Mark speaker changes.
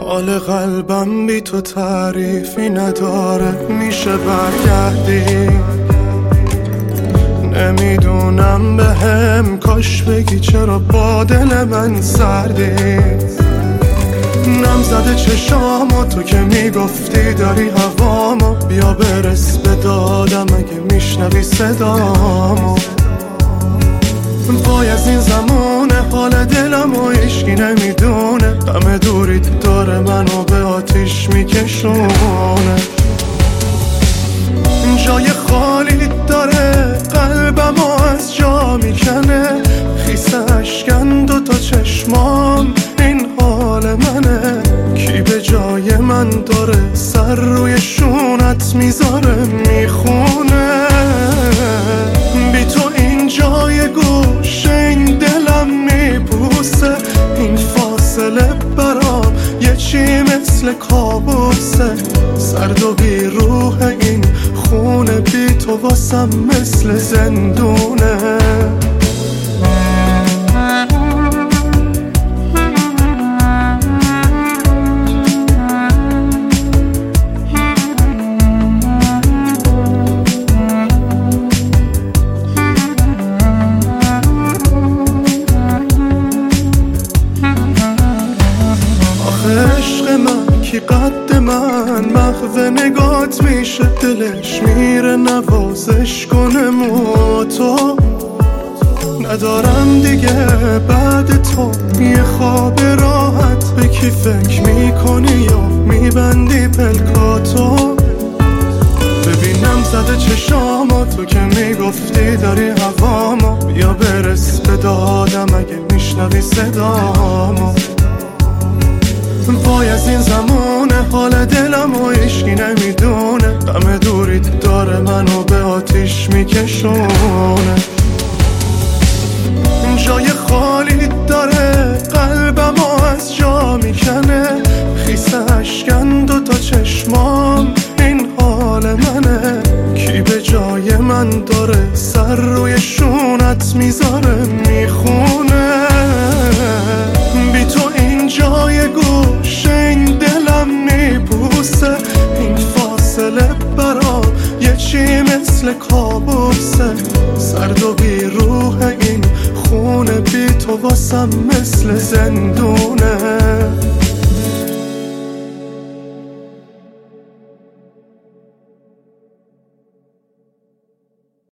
Speaker 1: حال قلبم بی تو تعریفی نداره، میشه برگردی؟ نمیدونم بهم کاش بگی چرا با دل من سردی. نم زده چشامو تو که میگفتی داری هوامو، بیا برس به دادم اگه میشنوی صدامو. وای از این زمونه حال دلمو هیچکی نمیدونه، غم دوریت داره منو به آتیش میکشونه. جای خالی داره قلبمو از جا میکنه، خیس اشکن دوتا چشمام این حال منه. کی به جای من داره سر روی شونت میذاره میخونه؟ بی تو این جای گوشه این دلم میبوسه، این فاصله برام یه چی مثل کابوسه. سرد و بی روح این خونه بی تو واسم مثل زندونه. عشق من کی قد من محو نگات میشه، دلش میره نوازش کنه مو تو. ندارم دیگه بعد تو یه خواب راحت، به کی فکر میکنی یا میبندی پلکاتو؟ ببینم زده چشامو تو که میگفتی داری هوامو، بیا برس به دادم اگه میشنوی صدامو. وای از این زمونه حال دلمو هیچکی نمیدونه، غم دوریت داره منو به آتیش میکشونه. جای خالی داره قلبمو از جا میکنه، خیس اشکن دوتا چشمام این حال منه. کی به جای من داره سر روی شونت میذاره